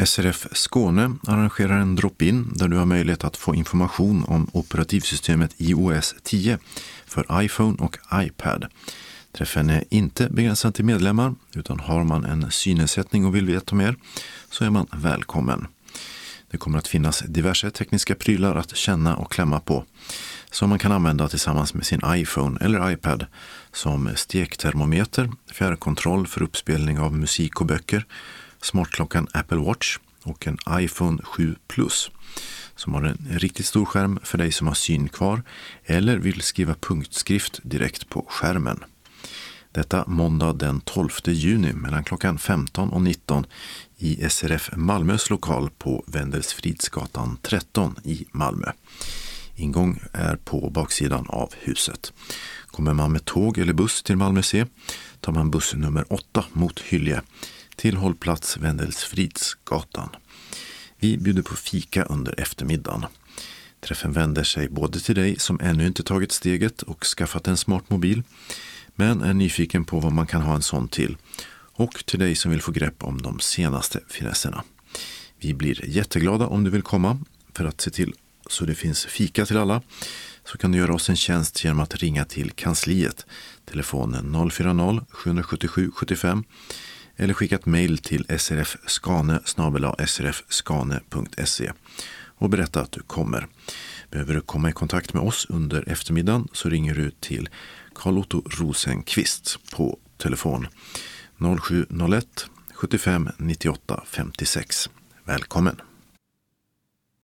SRF Skåne arrangerar en drop-in där du har möjlighet att få information om operativsystemet iOS 10 för iPhone och iPad. Träffen är inte begränsad till medlemmar, utan har man en synnedsättning och vill veta mer så är man välkommen. Det kommer att finnas diverse tekniska prylar att känna och klämma på som man kan använda tillsammans med sin iPhone eller iPad, som stektermometer, fjärrkontroll för uppspelning av musik och böcker, smartklockan Apple Watch och en iPhone 7 Plus som har en riktigt stor skärm för dig som har syn kvar eller vill skriva punktskrift direkt på skärmen. Detta måndag den 12 juni mellan klockan 15 och 19 i SRF Malmös lokal på Wendelsfridsgatan 13 i Malmö. Ingång är på baksidan av huset. Kommer man med tåg eller buss till Malmö C tar man buss nummer 8 mot Hylje till hållplats Wendelsfridsgatan. Vi bjuder på fika under eftermiddagen. Träffen vänder sig både till dig som ännu inte tagit steget och skaffat en smart mobil, men är nyfiken på vad man kan ha en sån till, och till dig som vill få grepp om de senaste finesserna. Vi blir jätteglada om du vill komma. För att se till så det finns fika till alla så kan du göra oss en tjänst genom att ringa till kansliet, telefonen 040-777 75, eller skicka ett mejl till srfskane@srfskane.se och berätta att du kommer. Behöver du komma i kontakt med oss under eftermiddagen så ringer du till Carl Otto Rosenqvist på telefon 0701 75 98 56. Välkommen!